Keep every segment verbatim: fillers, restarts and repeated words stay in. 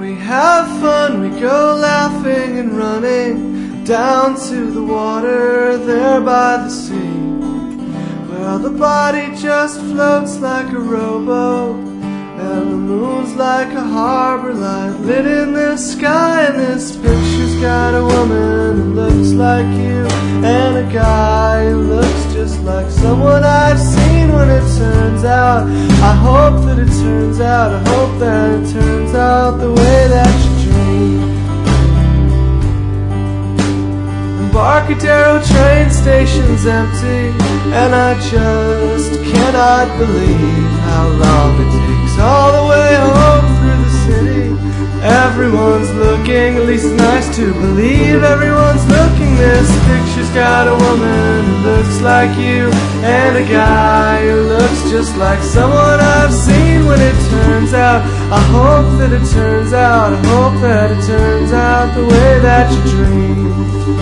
we have fun, we go laughing and running down to the water there by the sea, where the body just floats like a rowboat, and the moon's like a harbor light lit in the sky. And this picture's got a woman who looks like you, and a guy who looks just like someone I've seen. When it turns out, I hope that it turns out, I hope that it turns out the way that you dream. Embarcadero train station's empty, and I just cannot believe how long it takes all the way home through the city. Everyone's looking, at least it's nice to believe everyone's looking. This picture's got a woman who looks like you, and a guy who looks just like someone I've seen. When it turns out, I hope that it turns out, I hope that it turns out the way that you dream.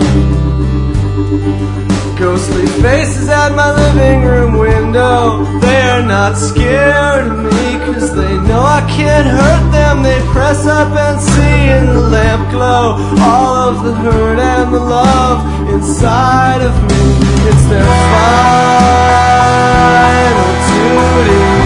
Ghostly faces at my living room window, they're not scared of me, cause they know I can't hurt them. They press up and see in the lamp glow all of the hurt and the love inside of me. It's their final duty.